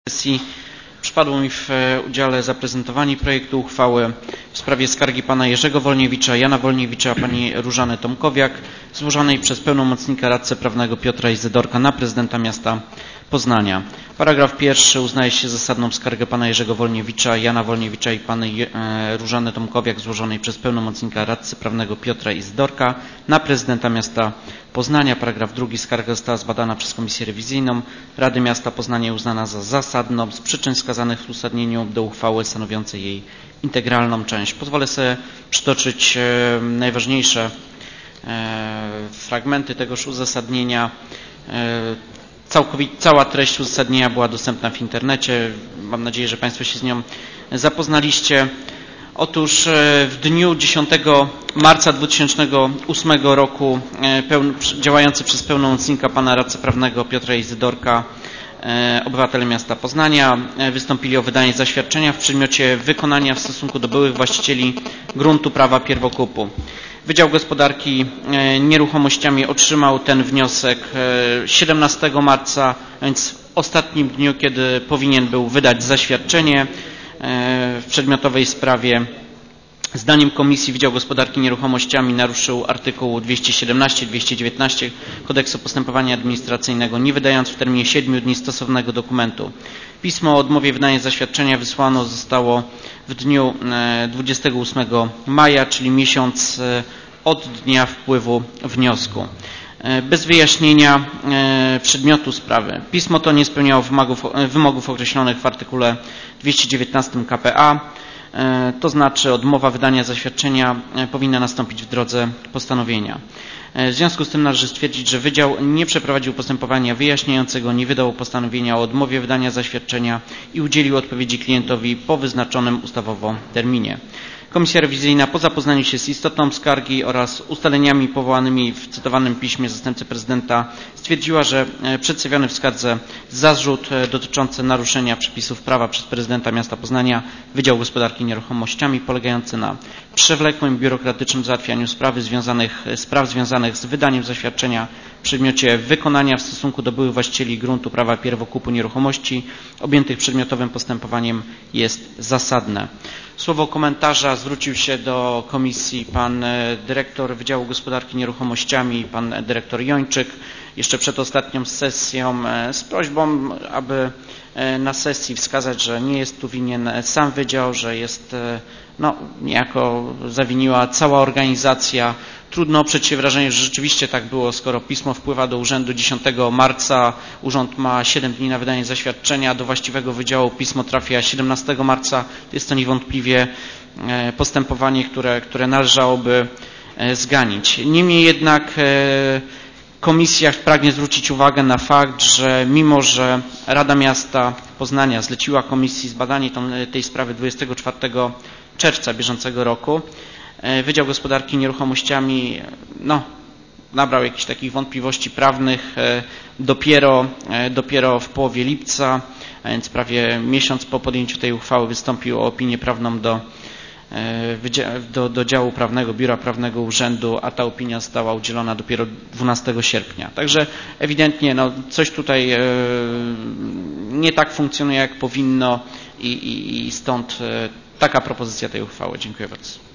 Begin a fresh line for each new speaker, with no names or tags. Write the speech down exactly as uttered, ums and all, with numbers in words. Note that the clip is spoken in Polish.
Sesji przypadło mi w udziale zaprezentowanie projektu uchwały w sprawie skargi pana Jerzego Wolniewicza, Jana Wolniewicza, pani Różany Tomkowiak, złożonej przez pełnomocnika radcę prawnego Piotra Izydorka na prezydenta miasta Poznania. Paragraf pierwszy: uznaje się zasadną skargę pana Jerzego Wolniewicza, Jana Wolniewicza i pani Różany Tomkowiak złożonej przez pełnomocnika radcy prawnego Piotra Izydorka na prezydenta miasta Poznania. Paragraf drugi: skarga została zbadana przez Komisję Rewizyjną Rady Miasta Poznania i uznana za zasadną z przyczyn wskazanych w uzasadnieniu do uchwały stanowiącej jej integralną część. Pozwolę sobie przytoczyć najważniejsze fragmenty tegoż uzasadnienia. Całkowicie, cała treść uzasadnienia była dostępna w internecie. Mam nadzieję, że Państwo się z nią zapoznaliście. Otóż w dniu dziesiątego marca dwa tysiące ósmego roku pełn, działający przez pełnomocnika pana radcy prawnego Piotra Izydorka obywatele miasta Poznania wystąpili o wydanie zaświadczenia w przedmiocie wykonania w stosunku do byłych właścicieli gruntu prawa pierwokupu. Wydział Gospodarki Nieruchomościami otrzymał ten wniosek siedemnastego marca, więc w ostatnim dniu, kiedy powinien był wydać zaświadczenie w przedmiotowej sprawie. Zdaniem Komisji Wydział Gospodarki Nieruchomościami naruszył artykuł dwieście siedemnaście dwieście dziewiętnaście Kodeksu Postępowania Administracyjnego, nie wydając w terminie siedmiu dni stosownego dokumentu. Pismo o odmowie wydania zaświadczenia wysłano zostało w dniu dwudziestego ósmego maja, czyli miesiąc od dnia wpływu wniosku. Bez wyjaśnienia przedmiotu sprawy. Pismo to nie spełniało wymogów, wymogów określonych w artykule dwieście dziewiętnaście k p a, to znaczy odmowa wydania zaświadczenia powinna nastąpić w drodze postanowienia. W związku z tym należy stwierdzić, że Wydział nie przeprowadził postępowania wyjaśniającego, nie wydał postanowienia o odmowie wydania zaświadczenia i udzielił odpowiedzi klientowi po wyznaczonym ustawowo terminie. Komisja rewizyjna po zapoznaniu się z istotą skargi oraz ustaleniami powołanymi w cytowanym piśmie zastępcy prezydenta stwierdziła, że przedstawiony w skardze zarzut dotyczący naruszenia przepisów prawa przez prezydenta miasta Poznania Wydział Gospodarki Nieruchomościami, polegający na przewlekłym biurokratycznym załatwianiu sprawy związanych, spraw związanych z wydaniem zaświadczenia w przedmiocie wykonania w stosunku do byłych właścicieli gruntu prawa pierwokupu nieruchomości objętych przedmiotowym postępowaniem jest zasadne. Słowo komentarza zwrócił się do komisji pan dyrektor Wydziału Gospodarki Nieruchomościami, pan dyrektor Jończyk, jeszcze przed ostatnią sesją z prośbą, aby na sesji wskazać, że nie jest tu winien sam wydział, że jest, no, niejako zawiniła cała organizacja. Trudno oprzeć się wrażeniu, że rzeczywiście tak było, skoro pismo wpływa do urzędu dziesiątego marca, urząd ma siedem dni na wydanie zaświadczenia, do właściwego wydziału pismo trafia siedemnastego marca. Jest to niewątpliwie postępowanie, które, które należałoby zganić. Niemniej jednak komisja pragnie zwrócić uwagę na fakt, że mimo, że Rada Miasta Poznania zleciła komisji zbadanie tej sprawy dwudziestego czwartego czerwca bieżącego roku, Wydział Gospodarki Nieruchomościami no, nabrał jakichś takich wątpliwości prawnych dopiero, dopiero w połowie lipca, a więc prawie miesiąc po podjęciu tej uchwały wystąpił o opinię prawną do, do, do działu prawnego, Biura Prawnego Urzędu, a ta opinia została udzielona dopiero dwunastego sierpnia. Także ewidentnie no, coś tutaj nie tak funkcjonuje, jak powinno i, i, i stąd taka propozycja tej uchwały. Dziękuję bardzo.